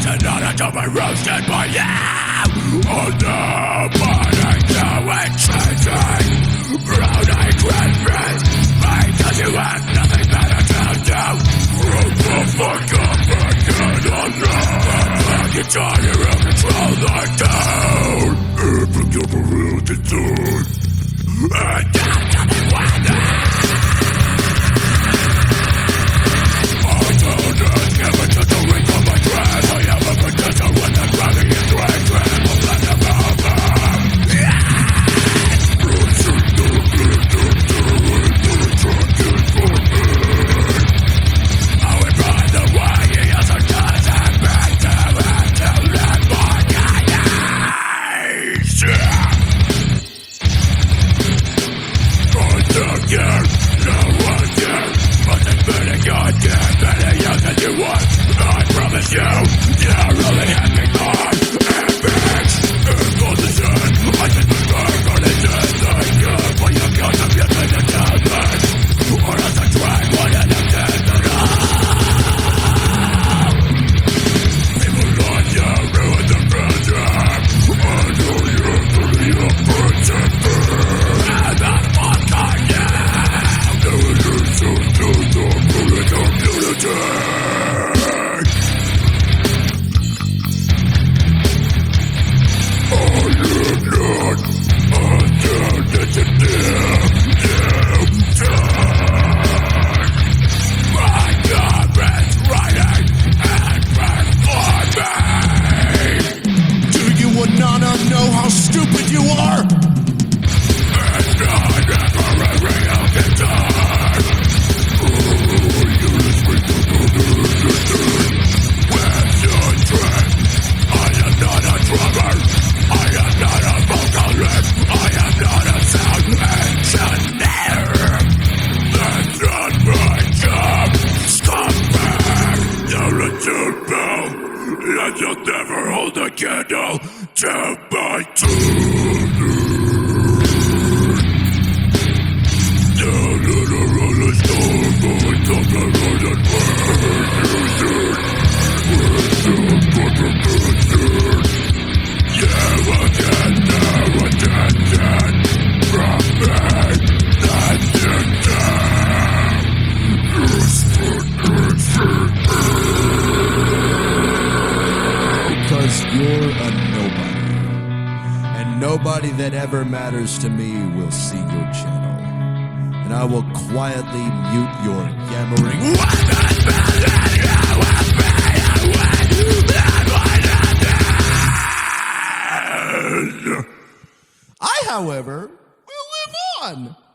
another to be roasted by you. Oh no, but I know it's changing. Brown eyed Christmas, because you have nothing better to do. What the fuck up again on that? I get tired of control the town. Every give a real attitude. And that's nothing wonder. I don't just give it to the ring of my dread. I am a potential when the gravity is right. I will let them over. I would run the way he has a dozen back to him to let my guidance. Again, no one dare. But it's been a goddamn many years that you want. I promise you, you're really having fun. Epic, it's all the same. I just prefer running to thank you. But you got to be a thing to tell me. Or else I try one and I'm dead to people like you ruin the friendship. I know you're pretty unprotected. And that's what I am. Do you to the bullet community? I am not alternative. You die. My God is writing and performing. Do you Anana know how stupid you are? And I never ring out the time. You speak to the where's your dread? I am not a drummer. I am not a vocalist. I am not a sound engineer. That's not my job. Scumbag. You're a douchebag. And you'll never hold a candle to my tune. The little roller store boy comes around and because you're a nobody, and nobody that ever matters to me will see your channel, and I will quietly mute your yammering. I, however, will live on.